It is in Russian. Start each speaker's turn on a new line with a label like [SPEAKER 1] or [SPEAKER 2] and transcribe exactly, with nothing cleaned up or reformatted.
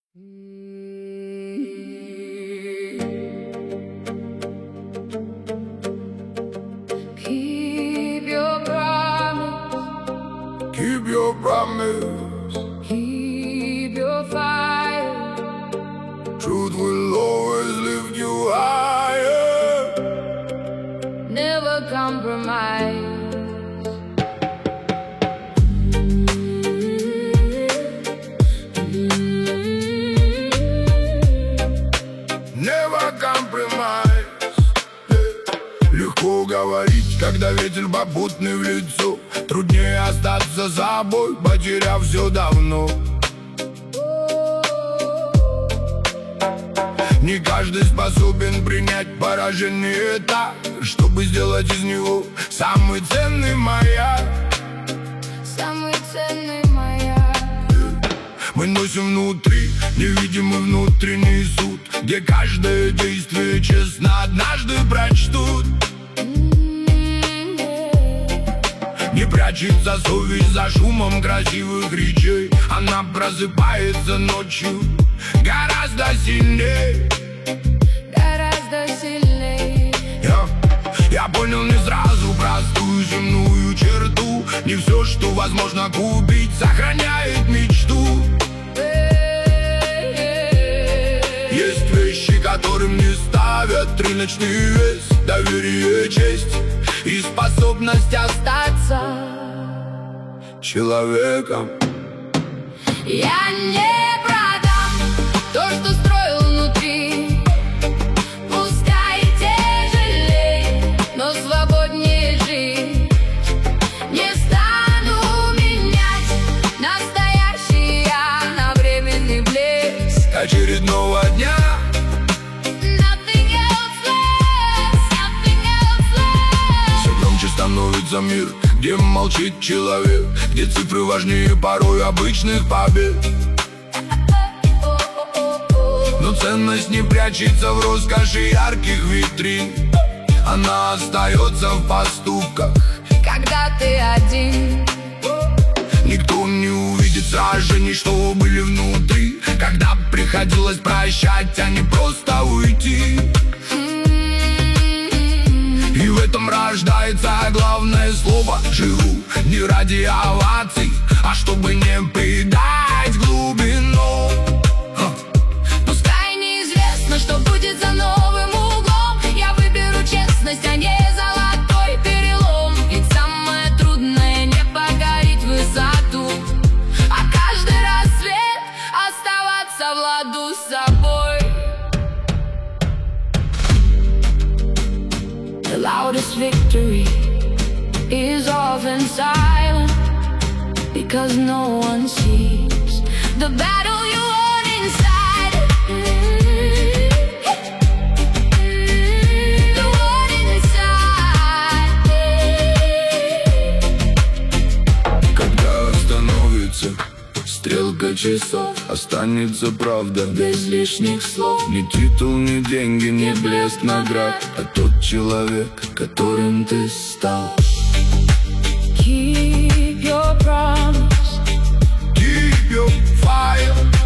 [SPEAKER 1] Keep your promise.
[SPEAKER 2] Keep your promise.
[SPEAKER 1] Keep your fire.
[SPEAKER 2] Truth will always lift you higher.
[SPEAKER 1] Never compromise.
[SPEAKER 2] Never compromise. Легко говорить, когда ветер попутный в лицо. Труднее остаться собой, потеряв все давно. Не каждый способен принять поражение так, чтобы сделать из него самый ценный маяк.
[SPEAKER 1] Самый ценный маяк.
[SPEAKER 2] Мы носим внутри невидимый внутренний суд, где каждое действие честно однажды прочтут. Не прячется совесть за шумом красивых речей. Она просыпается ночью гораздо сильнее.
[SPEAKER 1] Гораздо сильнее.
[SPEAKER 2] Я, я понял не сразу простую земную черту. Не все, что возможно купить, сохраняет мечту. Есть вещи, которым не ставят рыночный вес. Доверие, честь и способность остаться человеком.
[SPEAKER 1] Я не продам то, что строил внутри. Пускай тяжелее, но свободнее жить. Не стану менять настоящий я на временный блеск
[SPEAKER 2] Очередного дня.
[SPEAKER 1] Nothing else less, nothing else less.
[SPEAKER 2] Все громче становится мир, где молчит человек, где цифры важнее порой обычных побед. Но ценность не прячется в роскоши ярких витрин. Она остается в поступках,
[SPEAKER 1] когда ты один.
[SPEAKER 2] никто не увидит сражений, что были внутри, когда приходилось прощать, а не просто уйти. И в этом рождается главное слово. Живу не ради оваций, а чтобы не предать глубину.
[SPEAKER 1] Пускай неизвестно, что будет за новым углом. Я выберу честность, а не золотой перелом. Ведь самое трудное не покорить высоту, а каждый рассвет оставаться в ладу с собой. The loudest victory is often silent, because no one sees the battle you won inside. The one inside.
[SPEAKER 2] Когда остановится стрелка часов, останется правда
[SPEAKER 1] Без лишних слов.
[SPEAKER 2] Ни титул, ни деньги, ни блеск наград, а тот человек, которым ты стал.
[SPEAKER 1] Keep your promise.
[SPEAKER 2] Keep your fire.